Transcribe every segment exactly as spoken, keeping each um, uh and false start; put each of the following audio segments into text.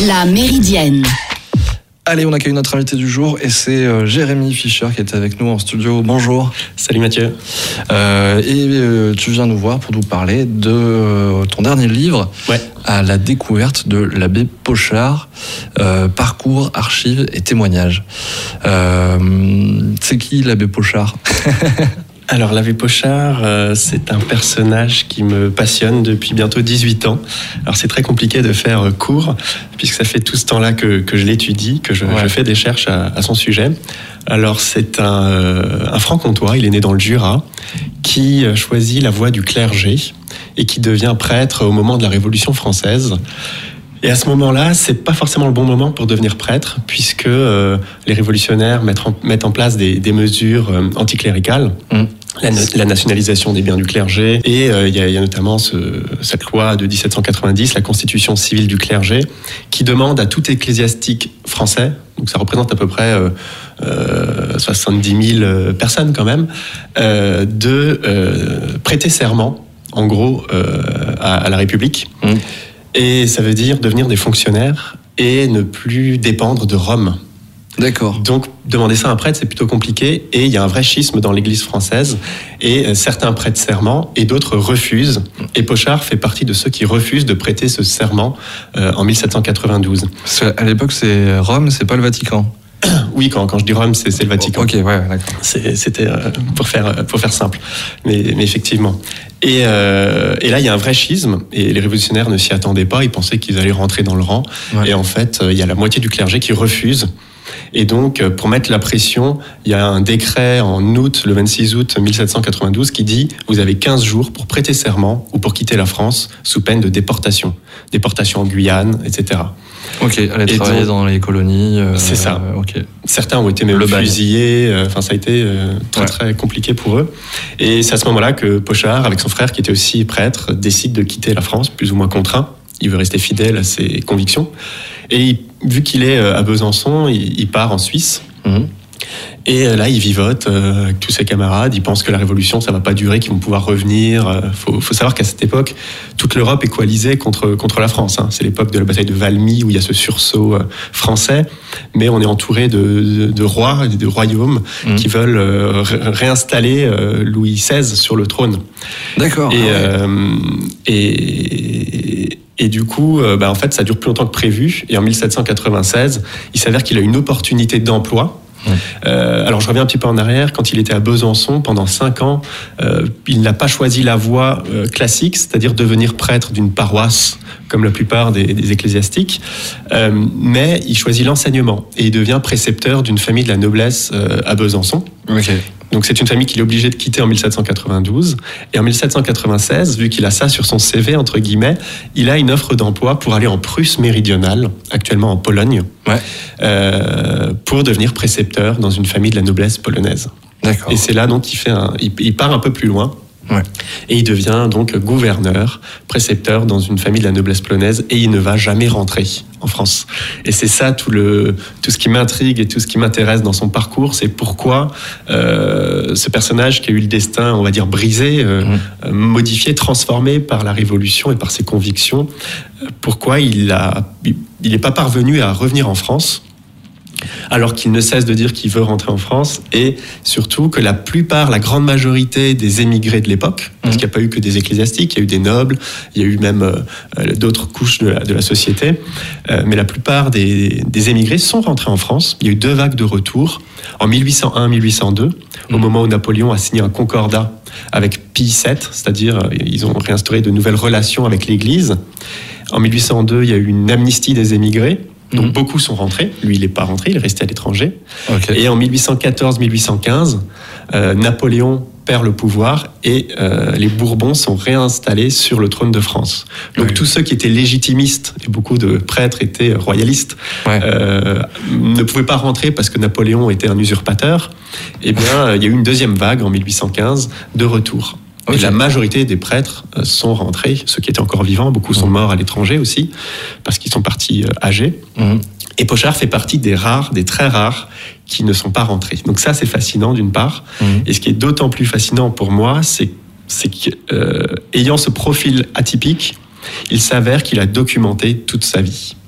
La Méridienne. Allez, on accueille notre invité du jour et c'est euh, Jérémy Fischer qui est avec nous en studio. Bonjour. Salut Mathieu. Euh, et euh, tu viens nous voir pour nous parler de euh, ton dernier livre, ouais. À la découverte de l'abbé Pochard, euh, parcours, archives et témoignages. Euh, c'est qui l'abbé Pochard ? Alors l'abbé Pochard, euh, c'est un personnage qui me passionne depuis bientôt dix-huit ans. Alors c'est très compliqué de faire euh, court, puisque ça fait tout ce temps-là que, que je l'étudie, que je, ouais. je fais des recherches à, à son sujet. Alors c'est un, euh, un franc-comtois, il est né dans le Jura, qui choisit la voie du clergé et qui devient prêtre au moment de la Révolution française. Et à ce moment-là, c'est pas forcément le bon moment pour devenir prêtre, puisque euh, les révolutionnaires mettent en, mettent en place des, des mesures euh, anticléricales, mmh. la, la nationalisation des biens du clergé, et il euh, y, y a notamment ce, cette loi de dix-sept cent quatre-vingt-dix, la Constitution civile du clergé, qui demande à tout ecclésiastique français, donc ça représente à peu près euh, euh, soixante-dix mille personnes quand même, euh, de euh, prêter serment, en gros, euh, à, à la République. Mmh. Et ça veut dire devenir des fonctionnaires et ne plus dépendre de Rome. D'accord. Donc, demander ça à un prêtre, c'est plutôt compliqué. Et il y a un vrai schisme dans l'Église française. Et euh, certains prêtent serment et d'autres refusent. Et Pochard fait partie de ceux qui refusent de prêter ce serment euh, en dix-sept cent quatre-vingt-douze. Parce qu'à l'époque, c'est Rome, c'est pas le Vatican. Oui, quand, quand je dis Rome, c'est, c'est le Vatican. Ok, ouais, d'accord. C'est, c'était euh, pour faire pour faire simple, mais, mais effectivement. Et, euh, et là, il y a un vrai schisme, et les révolutionnaires ne s'y attendaient pas. Ils pensaient qu'ils allaient rentrer dans le rang, ouais. Et en fait, il y a la moitié du clergé qui refuse. Et donc, pour mettre la pression, il y a un décret en août, le vingt-six août dix-sept cent quatre-vingt-douze, qui dit « Vous avez quinze jours pour prêter serment ou pour quitter la France sous peine de déportation. Déportation en Guyane, et cetera » Ok, aller et travailler donc, dans les colonies. Euh, c'est ça. Euh, okay. Certains ont été même le fusillés. Enfin, euh, ça a été euh, très ouais. très compliqué pour eux. Et c'est à ce moment-là que Pochard, avec son frère qui était aussi prêtre, décide de quitter la France, plus ou moins contraint. Il veut rester fidèle à ses convictions. Et il, vu qu'il est à Besançon, il, il part en Suisse. Mmh. Et là, il vivote euh, avec tous ses camarades. Il pense que la révolution, ça va pas durer, qu'ils vont pouvoir revenir. Il faut, faut savoir qu'à cette époque, toute l'Europe est coalisée contre, contre la France. Hein. C'est l'époque de la bataille de Valmy, où il y a ce sursaut euh, français. Mais on est entouré de, de, de rois, de royaumes, mmh. qui veulent euh, réinstaller euh, Louis seize sur le trône. D'accord. Et, ah ouais. euh, et, et du coup, euh, bah, en fait, ça dure plus longtemps que prévu. Et en dix-sept cent quatre-vingt-seize, il s'avère qu'il a une opportunité d'emploi. Euh, alors je reviens un petit peu en arrière. Quand il était à Besançon pendant cinq ans, euh, il n'a pas choisi la voie euh, classique, c'est-à-dire devenir prêtre d'une paroisse comme la plupart des, des ecclésiastiques, euh, mais il choisit l'enseignement et il devient précepteur d'une famille de la noblesse euh, à Besançon. Okay. Donc c'est une famille qu'il est obligé de quitter en dix-sept cent quatre-vingt-douze. Et en dix-sept cent quatre-vingt-seize, vu qu'il a ça sur son C V, entre guillemets, il a une offre d'emploi pour aller en Prusse méridionale, actuellement en Pologne, ouais. euh, pour devenir précepteur dans une famille de la noblesse polonaise. D'accord. Et c'est là donc qu'il fait un, il, il part un peu plus loin. Ouais. Et il devient donc gouverneur, précepteur dans une famille de la noblesse polonaise, et il ne va jamais rentrer en France. Et c'est ça tout, le, tout ce qui m'intrigue et tout ce qui m'intéresse dans son parcours, c'est pourquoi euh, ce personnage qui a eu le destin, on va dire, brisé, euh, mmh. modifié, transformé par la Révolution et par ses convictions, pourquoi il a, il n'est pas parvenu à revenir en France, alors qu'il ne cesse de dire qu'il veut rentrer en France, et surtout que la plupart, la grande majorité des émigrés de l'époque, parce mmh. qu'il n'y a pas eu que des ecclésiastiques, il y a eu des nobles, il y a eu même euh, d'autres couches de la, de la société, euh, mais la plupart des, des émigrés sont rentrés en France. Il y a eu deux vagues de retour, en mille huit cent un mille huit cent deux, mmh. au moment où Napoléon a signé un concordat avec Pie sept, c'est-à-dire euh, ils ont réinstauré de nouvelles relations avec l'Église. En mille huit cent deux, il y a eu une amnistie des émigrés. Donc mmh. beaucoup sont rentrés, lui il n'est pas rentré, il est resté à l'étranger. Okay. Et en mille huit cent quatorze mille huit cent quinze, euh, Napoléon perd le pouvoir et euh, les Bourbons sont réinstallés sur le trône de France. Donc oui. tous ceux qui étaient légitimistes, et beaucoup de prêtres étaient royalistes, ouais. euh, ne pouvaient pas rentrer parce que Napoléon était un usurpateur. Eh bien, il y a eu une deuxième vague en mille huit cent quinze de retour. Okay. Et la majorité des prêtres sont rentrés, ceux qui étaient encore vivants, beaucoup sont morts à l'étranger aussi, parce qu'ils sont partis âgés. Mmh. Et Pochard fait partie des rares, des très rares, qui ne sont pas rentrés. Donc ça, c'est fascinant d'une part. Mmh. Et ce qui est d'autant plus fascinant pour moi, c'est, c'est qu'ayant euh, ce profil atypique, il s'avère qu'il a documenté toute sa vie.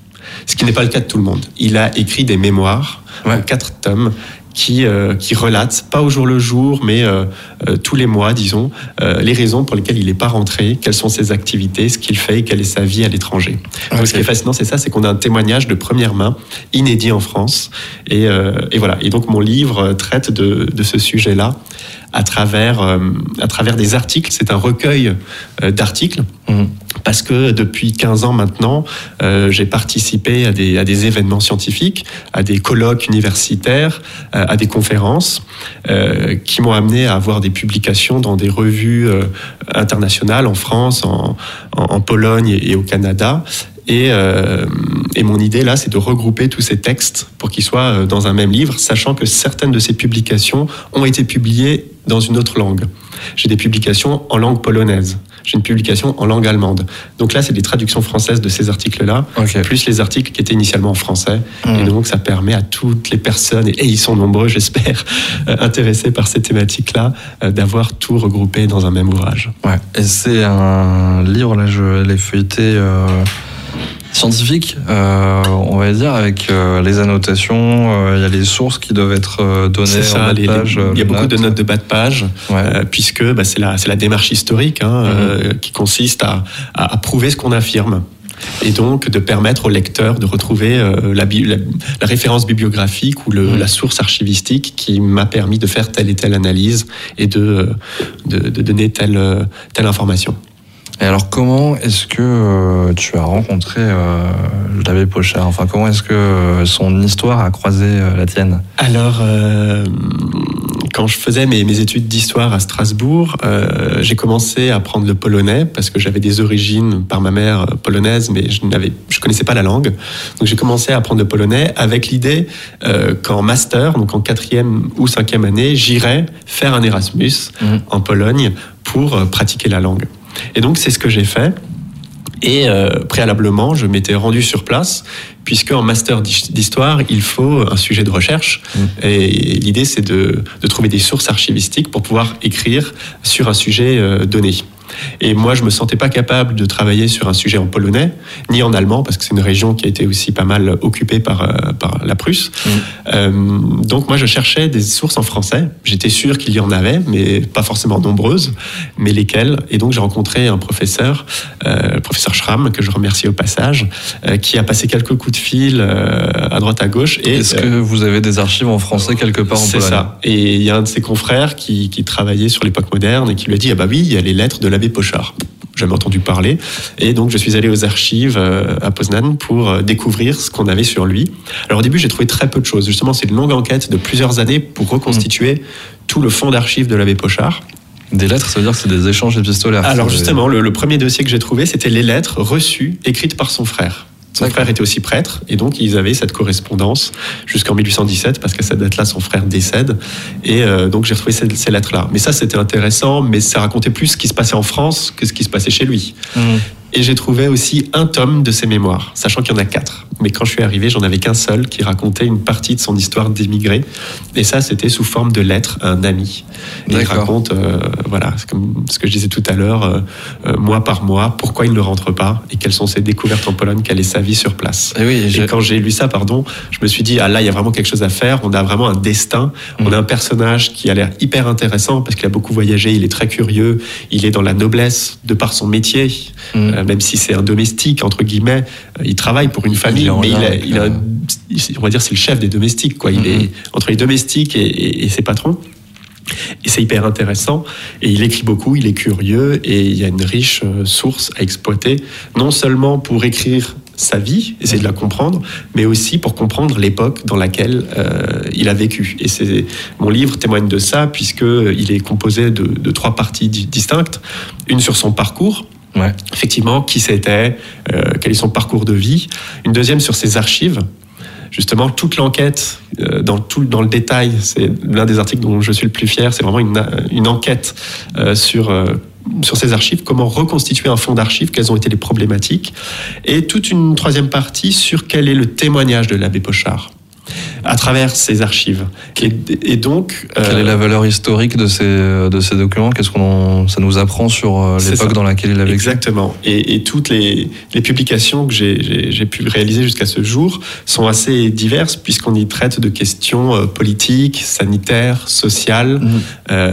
Ce qui n'est pas le cas de tout le monde. Il a écrit des mémoires, ouais. en quatre tomes, qui, euh, qui relatent, pas au jour le jour, mais euh, euh, tous les mois, disons, euh, les raisons pour lesquelles il n'est pas rentré, quelles sont ses activités, ce qu'il fait, quelle est sa vie à l'étranger. Okay. Donc, ce qui est fascinant, c'est ça, c'est qu'on a un témoignage de première main, inédit en France. Et, euh, et voilà. Et donc, mon livre traite de, de ce sujet-là à travers, euh, à travers des articles. C'est un recueil euh, d'articles. Mmh. Parce que depuis quinze ans maintenant, euh, j'ai participé à des, à des événements scientifiques, à des colloques universitaires, euh, à des conférences euh, qui m'ont amené à avoir des publications dans des revues euh, internationales en France, en, en, en Pologne et, et au Canada. Et, euh, et mon idée là, c'est de regrouper tous ces textes pour qu'ils soient dans un même livre, sachant que certaines de ces publications ont été publiées dans une autre langue. J'ai des publications en langue polonaise. J'ai une publication en langue allemande. Donc là, c'est des traductions françaises de ces articles-là, okay. plus les articles qui étaient initialement en français. Mmh. Et donc, ça permet à toutes les personnes, et ils sont nombreux, j'espère, euh, intéressés par ces thématiques-là, euh, d'avoir tout regroupé dans un même ouvrage. Ouais. Et c'est un livre, là, je l'ai feuilleté... Euh... scientifique, euh, on va dire, avec euh, les annotations, il euh, y a les sources qui doivent être euh, données c'est ça, en bas de page. Il y a beaucoup notes. de notes de bas de page, ouais. euh, puisque bah, c'est, la, c'est la démarche historique hein, mm-hmm. euh, qui consiste à, à, à prouver ce qu'on affirme. Et donc de permettre au lecteur de retrouver euh, la, la, la référence bibliographique ou le, mmh. la source archivistique qui m'a permis de faire telle et telle analyse et de, de, de donner telle, telle information. Et alors, comment est-ce que euh, tu as rencontré euh, l'abbé Pochard ? Enfin, comment est-ce que euh, son histoire a croisé euh, la tienne ? Alors, euh, quand je faisais mes, mes études d'histoire à Strasbourg, euh, j'ai commencé à apprendre le polonais parce que j'avais des origines par ma mère polonaises, mais je n'avais, je connaissais pas la langue. Donc, j'ai commencé à apprendre le polonais avec l'idée euh, qu'en master, donc en quatrième ou cinquième année, j'irais faire un Erasmus mmh. en Pologne pour euh, pratiquer la langue. Et donc, c'est ce que j'ai fait. Et euh, préalablement, je m'étais rendu sur place, puisque en master d'histoire, il faut un sujet de recherche. Mmh. Et l'idée, c'est de, de trouver des sources archivistiques pour pouvoir écrire sur un sujet euh, donné. Et moi, je me sentais pas capable de travailler sur un sujet en polonais, ni en allemand, parce que c'est une région qui a été aussi pas mal occupée par, euh, par la Prusse. Mmh. Euh, donc moi, je cherchais des sources en français. J'étais sûr qu'il y en avait, mais pas forcément nombreuses, mais lesquelles. Et donc, j'ai rencontré un professeur, euh, le professeur Schramm, que je remercie au passage, euh, qui a passé quelques coups de fil euh, à droite à gauche. Et, Est-ce que vous avez des archives en français quelque part en c'est Pologne ? C'est ça. Et il y a un de ses confrères qui, qui travaillait sur l'époque moderne et qui lui a dit « Ah bah oui, il y a les lettres de l'abbé Pochard ». Jamais entendu parler. Et donc, je suis allé aux archives à Poznan pour découvrir ce qu'on avait sur lui. Alors, au début, j'ai trouvé très peu de choses. Justement, c'est une longue enquête de plusieurs années pour reconstituer mmh. tout le fonds d'archives de l'abbé Pochard. Des lettres, ça veut dire que c'est des échanges épistolaires. Alors, justement, le, le premier dossier que j'ai trouvé, c'était les lettres reçues, écrites par son frère. Son D'accord. frère était aussi prêtre, et donc ils avaient cette correspondance jusqu'en mille huit cent dix-sept, parce qu'à cette date-là, son frère décède. Et euh, donc j'ai retrouvé ces, ces lettres-là. Mais ça, c'était intéressant, mais ça racontait plus ce qui se passait en France que ce qui se passait chez lui. Mmh. Et j'ai trouvé aussi un tome de ses mémoires, sachant qu'il y en a quatre. Mais quand je suis arrivé, j'en avais qu'un seul qui racontait une partie de son histoire d'émigré. Et ça, c'était sous forme de lettre à un ami. Et D'accord. il raconte, euh, voilà, c'est comme ce que je disais tout à l'heure, euh, euh, mois par mois, pourquoi il ne rentre pas et quelles sont ses découvertes en Pologne, quelle est sa vie sur place. Et, oui, et je... quand j'ai lu ça, pardon, je me suis dit, ah là, il y a vraiment quelque chose à faire. On a vraiment un destin. Mmh. On a un personnage qui a l'air hyper intéressant parce qu'il a beaucoup voyagé, il est très curieux, il est dans la noblesse de par son métier. Mmh. Euh, même si c'est un domestique, entre guillemets, euh, il travaille pour une famille, il mais il a, il a, on va dire c'est le chef des domestiques, quoi. Il mm-hmm. est entre les domestiques et, et, et ses patrons. Et c'est hyper intéressant. Et il écrit beaucoup, il est curieux, et il y a une riche euh, source à exploiter, non seulement pour écrire sa vie, essayer de la comprendre, mais aussi pour comprendre l'époque dans laquelle euh, il a vécu. Et c'est, mon livre témoigne de ça, puisqu'il est composé de, de trois parties distinctes. Une sur son parcours, Ouais. effectivement, qui c'était, euh, quel est son parcours de vie. Une deuxième sur ses archives. Justement, toute l'enquête, euh, dans, tout, dans le détail, c'est l'un des articles dont je suis le plus fier, c'est vraiment une, une enquête euh, sur, euh, sur ses archives, comment reconstituer un fonds d'archives, quelles ont été les problématiques. Et toute une troisième partie sur quel est le témoignage de l'abbé Pochard. à travers ces archives. Et, et donc... Quelle euh, est la valeur historique de ces, de ces documents ? Qu'est-ce qu'on ça nous apprend sur l'époque dans laquelle il a vécu ? Exactement. Et, et toutes les, les publications que j'ai, j'ai, j'ai pu réaliser jusqu'à ce jour sont assez diverses, puisqu'on y traite de questions politiques, sanitaires, sociales, mmh. euh,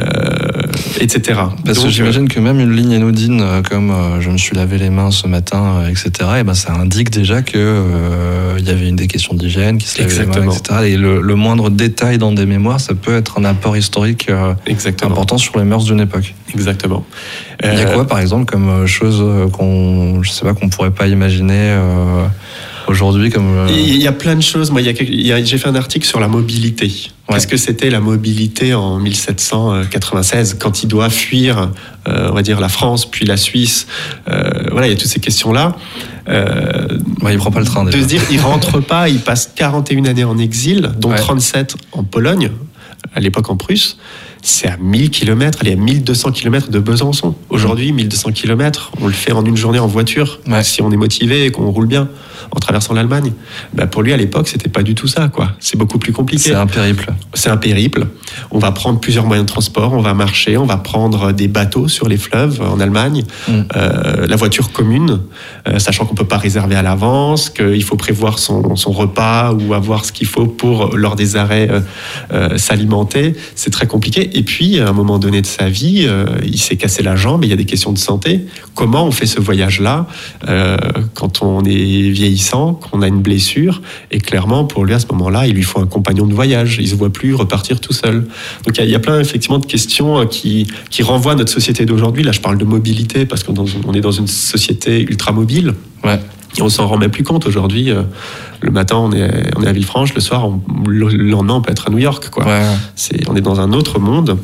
et cetera. Parce donc, que j'imagine que même une ligne anodine comme euh, « je me suis lavé les mains ce matin », et cetera, et ben, ça indique déjà qu'il euh, y avait une des questions d'hygiène, qui se lavait les mains, et cetera. Et le, le moindre détail dans des mémoires, ça peut être un apport historique euh, important sur les mœurs d'une époque. Exactement. Euh, Il y a quoi, par exemple, comme chose qu'on, je sais pas, qu'on pourrait pas imaginer euh, aujourd'hui comme... Euh... Il y a plein de choses. Moi, il y a, il y a, j'ai fait un article sur la mobilité. Ouais. Qu'est-ce que c'était la mobilité en mille sept cent quatre-vingt-seize, quand il doit fuir, euh, on va dire, la France, puis la Suisse. Euh, voilà, il y a toutes ces questions-là. Euh, ouais, il prend pas le train, déjà. De se dire, il rentre pas, il passe quarante et une années en exil, dont ouais. trente-sept en Pologne, à l'époque en Prusse. C'est à mille kilomètres, allez, à mille deux cents kilomètres de Besançon. Aujourd'hui, mille deux cents kilomètres, on le fait en une journée en voiture, ouais. si on est motivé et qu'on roule bien, en traversant l'Allemagne. Ben pour lui, à l'époque, c'était pas du tout ça, quoi. C'est beaucoup plus compliqué. C'est un périple. C'est un périple. On va prendre plusieurs moyens de transport, on va marcher, on va prendre des bateaux sur les fleuves en Allemagne, mm. euh, la voiture commune, euh, sachant qu'on peut pas réserver à l'avance, qu'il faut prévoir son, son repas ou avoir ce qu'il faut pour, lors des arrêts, euh, euh, s'alimenter. C'est très compliqué. Et puis, à un moment donné de sa vie, euh, il s'est cassé la jambe et il y a des questions de santé. Comment on fait ce voyage-là euh, quand on est vieillissant, qu'on a une blessure? Et clairement, pour lui, à ce moment-là, il lui faut un compagnon de voyage. Il ne se voit plus repartir tout seul. Donc, il y, y a plein, effectivement, de questions qui, qui renvoient à notre société d'aujourd'hui. Là, je parle de mobilité parce qu'on est dans une société ultra mobile. Ouais. Et on s'en rend même plus compte aujourd'hui. Le matin, on est, on est à Villefranche. Le soir, on, le lendemain, on peut être à New York, quoi. Ouais. C'est, on est dans un autre monde.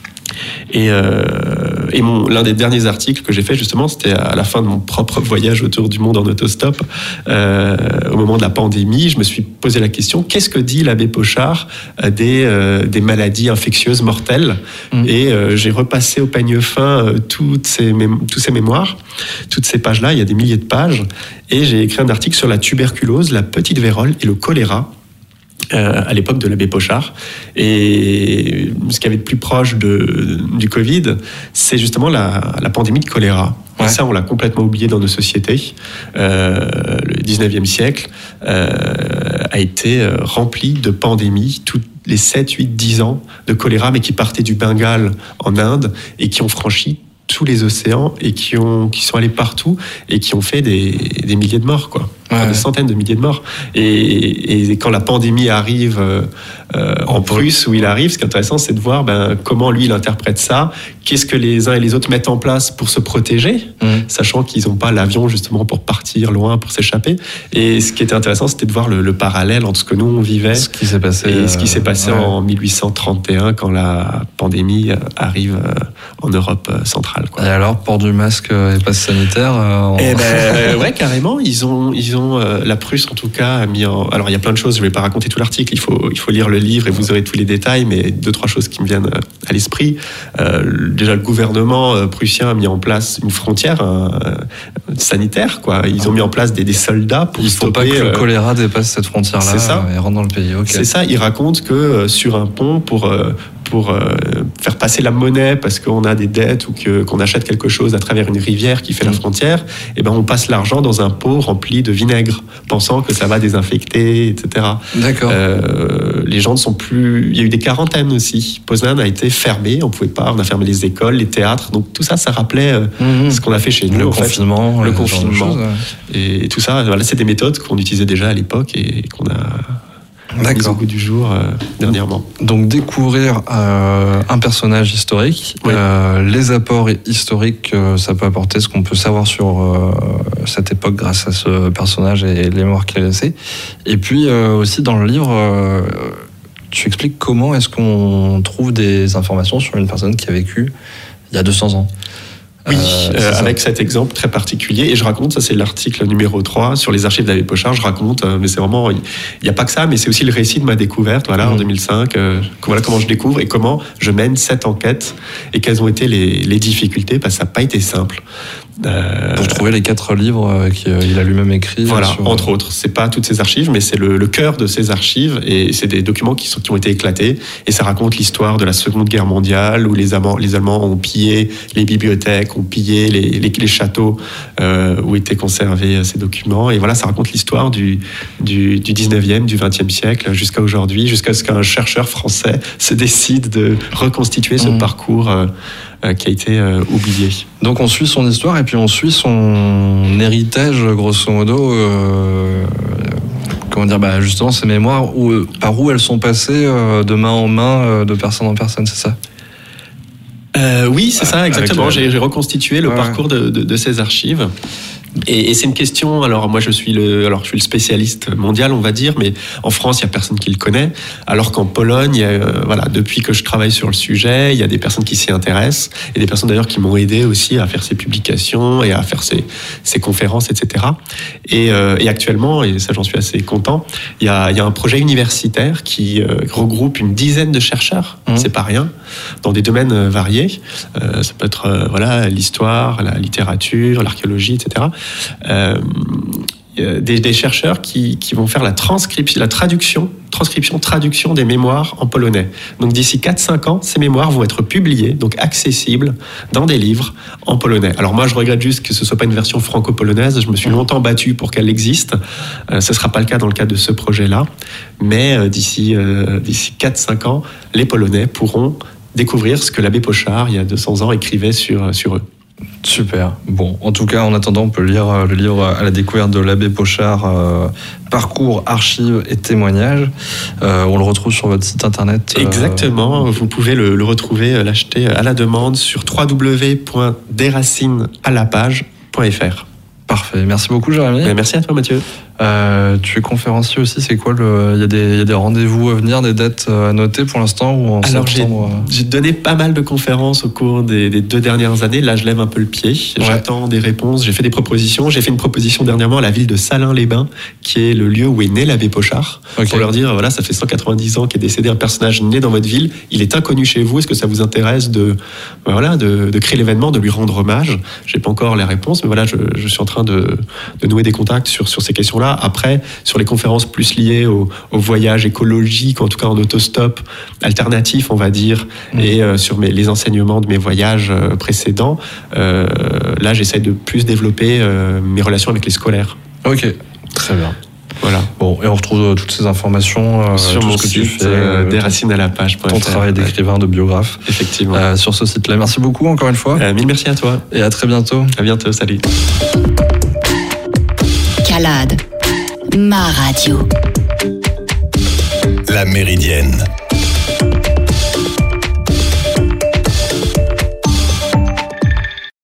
Et, euh, et mon, l'un des derniers articles que j'ai fait, justement, c'était à la fin de mon propre voyage autour du monde en autostop. Euh, au moment de la pandémie, je me suis posé la question, qu'est-ce que dit l'abbé Pochard des, euh, des maladies infectieuses mortelles ? mmh. Et euh, j'ai repassé au peigne fin euh, toutes ces mé- tous ces mémoires, toutes ces pages-là, il y a des milliers de pages, et j'ai écrit un article sur la tuberculose, la petite vérole et le choléra. Euh, à l'époque de l'abbé Pochard. Et ce qu'il y avait de plus proche de, du Covid, c'est justement la, la pandémie de choléra. Ouais. Et ça, on l'a complètement oublié dans nos sociétés. Euh, le dix-neuvième siècle euh, a été rempli de pandémies, toutes les sept, huit, dix ans de choléra, mais qui partaient du Bengale en Inde et qui ont franchi tous les océans et qui, ont, qui sont allés partout et qui ont fait des, des milliers de morts, quoi. Enfin, ouais. Des centaines de milliers de morts. Et, et quand la pandémie arrive euh, en Prusse, où il arrive, ce qui est intéressant, c'est de voir ben, comment lui, il interprète ça, qu'est-ce que les uns et les autres mettent en place pour se protéger, mmh. sachant qu'ils n'ont pas l'avion justement pour partir loin, pour s'échapper. Et ce qui était intéressant, c'était de voir le, le parallèle entre ce que nous, on vivait ce qui s'est passé, et ce qui s'est passé euh, ouais. en mille huit cent trente et un, quand la pandémie arrive en Europe centrale, quoi. Et alors, port du masque et passe sanitaire euh, en... Eh ben, ouais, carrément. Ils ont, ils ont euh, la Prusse, en tout cas, a mis en... Alors, il y a plein de choses. Je ne vais pas raconter tout l'article. Il faut, il faut lire le livre et vous aurez tous les détails. Mais deux, trois choses qui me viennent à l'esprit. Euh, déjà, le gouvernement prussien a mis en place une frontière euh, sanitaire, quoi. Ils ont mis en place des, des soldats pour il stopper... Il ne faut pas que le choléra dépasse cette frontière-là. C'est ça. Et rentre dans le pays. Okay. C'est ça. Ils racontent que euh, sur un pont, pour... Euh, pour euh, faire passer la monnaie parce qu'on a des dettes ou que, qu'on achète quelque chose à travers une rivière qui fait mmh. la frontière, et ben on passe l'argent dans un pot rempli de vinaigre, pensant que ça va désinfecter, et cetera. D'accord. Euh, les gens ne sont plus... Il y a eu des quarantaines aussi. Poznan a été fermé, on pouvait pas, on a fermé les écoles, les théâtres, donc tout ça, ça rappelait euh, mmh. ce qu'on a fait chez nous. Le en confinement. Fait. Le confinement. Choses, ouais. Et tout ça, voilà, c'est des méthodes qu'on utilisait déjà à l'époque et qu'on a... D'accord. Au goût du jour euh, dernièrement. Donc découvrir euh, un personnage historique, oui. euh, les apports historiques que ça peut apporter, ce qu'on peut savoir sur euh, cette époque grâce à ce personnage et les mémoires qu'il a laissées. Et puis euh, aussi dans le livre, euh, tu expliques comment est-ce qu'on trouve des informations sur une personne qui a vécu il y a deux cents ans. Oui, euh, avec cet exemple très particulier. Et je raconte, ça c'est l'article numéro trois sur les archives d'Abbé Pochard, je raconte, euh, mais c'est vraiment, il n'y a pas que ça, mais c'est aussi le récit de ma découverte, voilà, mmh. en deux mille cinq, euh, voilà comment je découvre et comment je mène cette enquête et quelles ont été les, les difficultés, parce que ça n'a pas été simple. Euh, Pour trouver les quatre livres qu'il a lui-même écrits. Voilà, sur... entre autres. C'est pas toutes ces archives, mais c'est le, le cœur de ces archives, et c'est des documents qui, sont, qui ont été éclatés, et ça raconte l'histoire de la Seconde Guerre mondiale, où les Allemands, les Allemands ont pillé les bibliothèques, ont pillé les, les, les châteaux euh, où étaient conservés ces documents, et voilà, ça raconte l'histoire du, du, du dix-neuvième, du vingtième siècle, jusqu'à aujourd'hui, jusqu'à ce qu'un chercheur français se décide de reconstituer ce mmh. parcours euh, qui a été euh, oublié. Donc on suit son histoire et puis on suit son héritage, grosso modo. Euh, comment dire, bah justement ces mémoires, où, par où elles sont passées euh, de main en main, euh, de personne en personne, c'est ça ? euh, Oui, c'est ça, exactement. J'ai, j'ai reconstitué le ouais. parcours de, de, de ces archives. Et, et c'est une question, alors moi je suis le, alors je suis le spécialiste mondial, on va dire, mais en France, il n'y a personne qui le connaît, alors qu'en Pologne, il y a, euh, voilà, depuis que je travaille sur le sujet, il y a des personnes qui s'y intéressent, et des personnes d'ailleurs qui m'ont aidé aussi à faire ces publications et à faire ces, ces conférences, et cetera. Et, euh, et actuellement, et ça j'en suis assez content, il y a, il y a un projet universitaire qui euh, regroupe une dizaine de chercheurs, mmh. c'est pas rien, dans des domaines variés. Euh, ça peut être euh, voilà, l'histoire, la littérature, l'archéologie, et cetera. Euh, des, des chercheurs qui, qui vont faire la transcription, la traduction, transcription, traduction des mémoires en polonais. Donc d'ici quatre à cinq ans, ces mémoires vont être publiées, donc accessibles dans des livres en polonais. Alors moi, je regrette juste que ce soit pas une version franco-polonaise. Je me suis longtemps battu pour qu'elle existe. Euh, ce sera pas le cas dans le cadre de ce projet-là, mais euh, d'ici euh, d'ici quatre à cinq ans, les Polonais pourront découvrir ce que l'abbé Pochard, il y a deux cents ans, écrivait sur sur eux. Super. Bon, en tout cas, en attendant, on peut lire le livre À la découverte de l'abbé Pochard, euh, parcours, archives et témoignages. Euh, on le retrouve sur votre site internet. Euh... Exactement. Vous pouvez le, le retrouver, l'acheter à la demande sur w w w point deracinesalapage point f r. Parfait. Merci beaucoup, Jérémy. Mais merci à toi, Mathieu. Euh, tu es conférencier aussi, c'est quoi le... Il y a des, il y a des rendez-vous à venir, des dates à noter pour l'instant ou en Alors septembre j'ai, j'ai donné pas mal de conférences au cours des, des deux dernières années. Là, je lève un peu le pied. Ouais. J'attends des réponses. J'ai fait des propositions. J'ai fait une proposition dernièrement à la ville de Salins-les-Bains, qui est le lieu où est né l'abbé Pochard, okay. pour leur dire voilà, ça fait cent quatre-vingt-dix ans qu'est décédé un personnage né dans votre ville. Il est inconnu chez vous. Est-ce que ça vous intéresse de, voilà, de, de créer l'événement, de lui rendre hommage ? J'ai pas encore les réponses, mais voilà, je, je suis en train de, de nouer des contacts sur, sur ces questions-là. Après, sur les conférences plus liées au, au voyage écologique, en tout cas en autostop alternatif, on va dire, mmh. et euh, sur mes, les enseignements de mes voyages euh, précédents, euh, là, j'essaie de plus développer euh, mes relations avec les scolaires. Ok, très bien. Voilà. Bon, et on retrouve euh, toutes ces informations euh, sur tout mon ce que site, tu fais, euh, deracinesalapage point f r. Ton travail d'écrivain, de biographe. Effectivement. Euh, sur ce site-là. Merci beaucoup encore une fois. Euh, mille merci à toi. Et à très bientôt. À bientôt, salut. Calade, ma radio. La Méridienne.